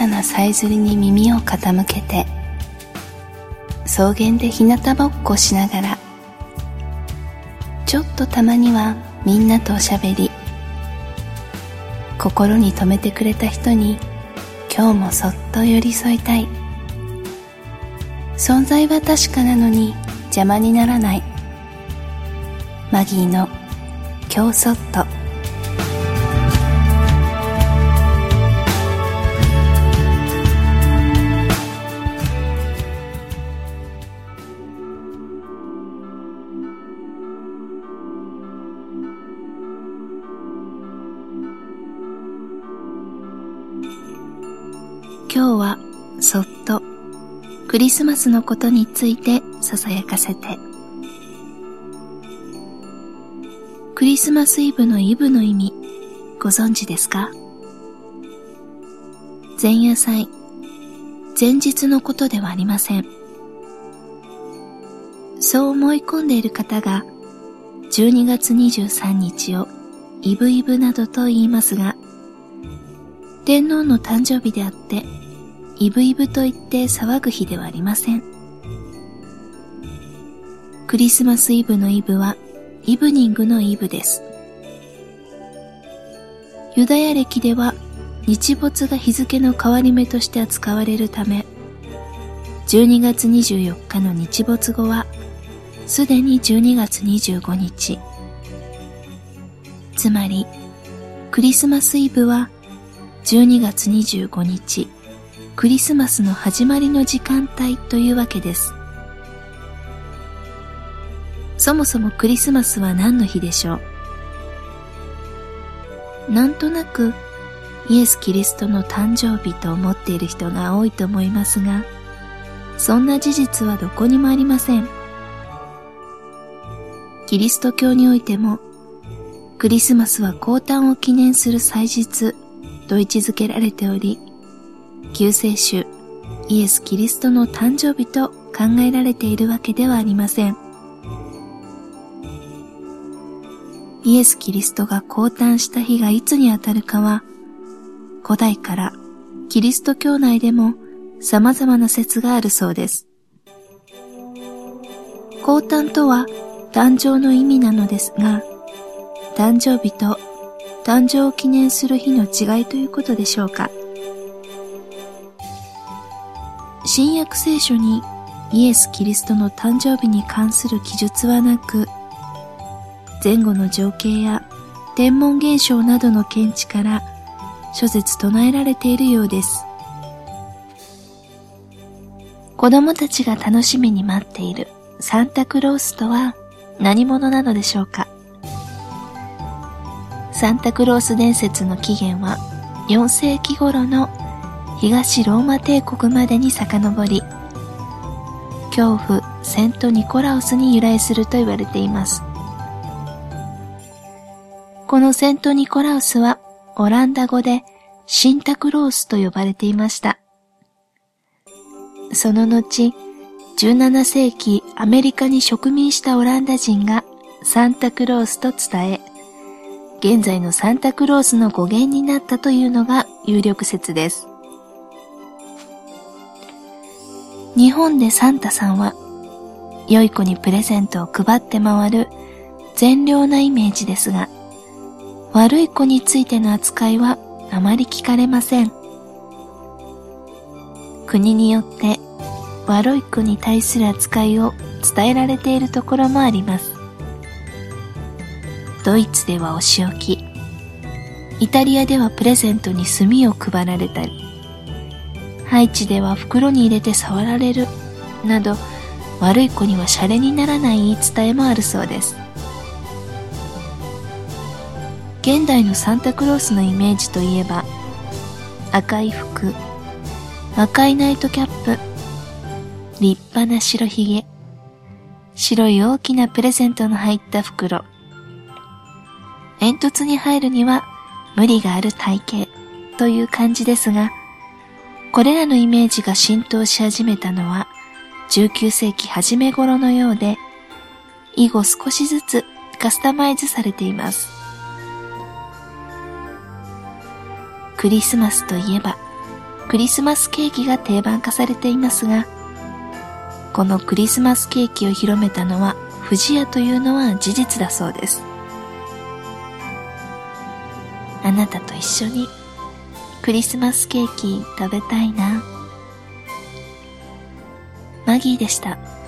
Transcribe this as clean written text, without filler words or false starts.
なさえずりに耳を傾けて、草原で日向ぼっこしながら、ちょっとたまにはみんなとおしゃべり、心に留めてくれた人に今日もそっと寄り添いたい。存在は確かなのに邪魔にならない。マギーの今日そっと。今日はそっとクリスマスのことについてささやかせて。クリスマスイブのイブの意味ご存知ですか？前夜祭、前日のことではありません。そう思い込んでいる方が12月23日をイブイブなどと言いますが、天皇の誕生日であってイブイブと言って騒ぐ日ではありません。クリスマスイブのイブはイブニングのイブです。ユダヤ歴では日没が日付の変わり目として扱われるため、12月24日の日没後はすでに12月25日。つまりクリスマスイブは12月25日、クリスマスの始まりの時間帯というわけです。そもそもクリスマスは何の日でしょう？なんとなくイエス・キリストの誕生日と思っている人が多いと思いますが、そんな事実はどこにもありません。キリスト教においても、クリスマスは降誕を記念する祭日と位置づけられており、救世主イエス・キリストの誕生日と考えられているわけではありません。イエス・キリストが降誕した日がいつにあたるかは、古代からキリスト教内でも様々な説があるそうです。降誕とは誕生の意味なのですが、誕生日と誕生を記念する日の違いということでしょうか。新約聖書にイエス・キリストの誕生日に関する記述はなく、前後の情景や天文現象などの見地から諸説唱えられているようです。子供たちが楽しみに待っているサンタクロースとは何者なのでしょうか。サンタクロース伝説の起源は4世紀頃の東ローマ帝国までに遡り、恐怖セント・ニコラウスに由来すると言われています。このセント・ニコラウスはオランダ語でシンタクロースと呼ばれていました。その後、17世紀アメリカに植民したオランダ人がサンタクロースと伝え、現在のサンタクロースの語源になったというのが有力説です。日本でサンタさんは良い子にプレゼントを配って回る善良なイメージですが、悪い子についての扱いはあまり聞かれません。国によって悪い子に対する扱いを伝えられているところもあります。ドイツではお仕置き、イタリアではプレゼントに炭を配られたり、ハイチでは袋に入れて触られるなど、悪い子にはシャレにならない言い伝えもあるそうです。現代のサンタクロースのイメージといえば、赤い服、赤いナイトキャップ、立派な白ひげ、白い大きなプレゼントの入った袋、煙突に入るには無理がある体型という感じですが、これらのイメージが浸透し始めたのは19世紀初め頃のようで、以後少しずつカスタマイズされています。クリスマスといえばクリスマスケーキが定番化されていますが、このクリスマスケーキを広めたのは不二家というのは事実だそうです。あなたと一緒にクリスマスケーキ食べたいな。マギーでした。